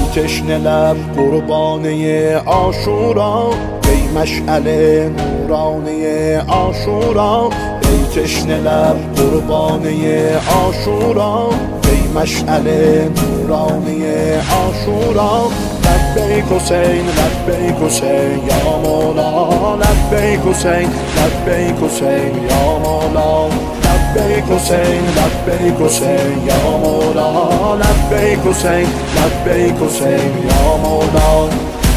ای تشنه لب قربانه عاشورا، ای مشعل نورانه عاشورا، ای تشنه لب قربانه عاشورا، ای مشعل نورانه عاشورا. لبیک حسین لبیک حسین یا مولا، لبیک حسین لبیک حسین یا مولا، لبیک حسین لبیک حسین یا مولا، لبیک حسین لبیک حسین یا مولا.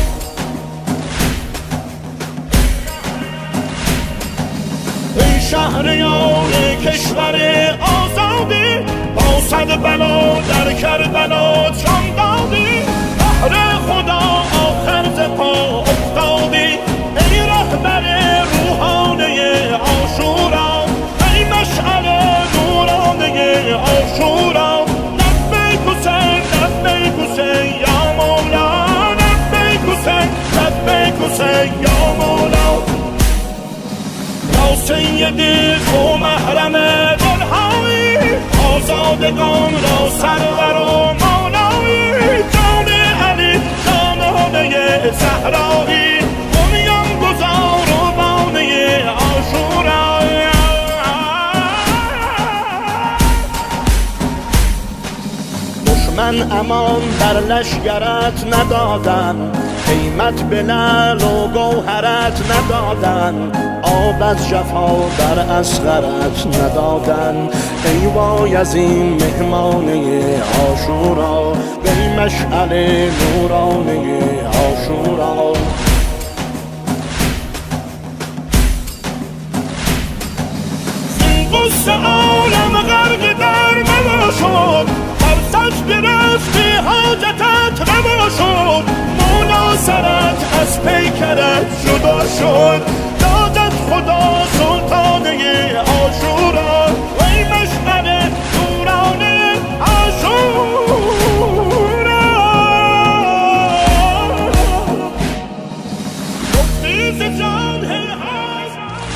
ای شهریار کشور آزادی، با صد بلا در کربلا جان دادی، بهر خدا آخر ز پا افتادی. ای رهبر روحانه عاشورا، ای مشعل نورانه عاشورا. لبیک حسین لبیک حسین یا مولا، لبیک حسین لبیک حسین یا مولا. یا سیدی تو محرم دلهایی، آزادگان را سرور و مولایی. جان علی زمانه زهرایی، بنیان گذار و بانه عاشورا. دشمن امان بر لشکرت ندادن، قیمت به لعل و گوهرت ندادن، آب از جفا بر اصغرت ندادن. ای وای از این مهمانه عاشورا، ای مشعل نورانه عاشورا. این قصه عالم غرق در ملا شد، فرصت گرفتی حاجتت روا شد. مولا سرت از پیکرت جدا شد، دادت خدا سلطانه عاشورا. وی مشعل نورانه عاشورا. مفتی ز جان هی هست،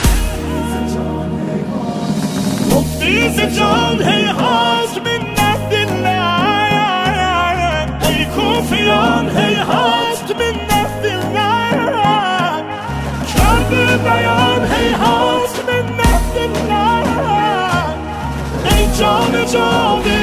مفتی ز جان هی هست من نفد الله. ای کوفیان هی هست من نفد الله. کرد بیان هی هست من نفد الله. ای جان جان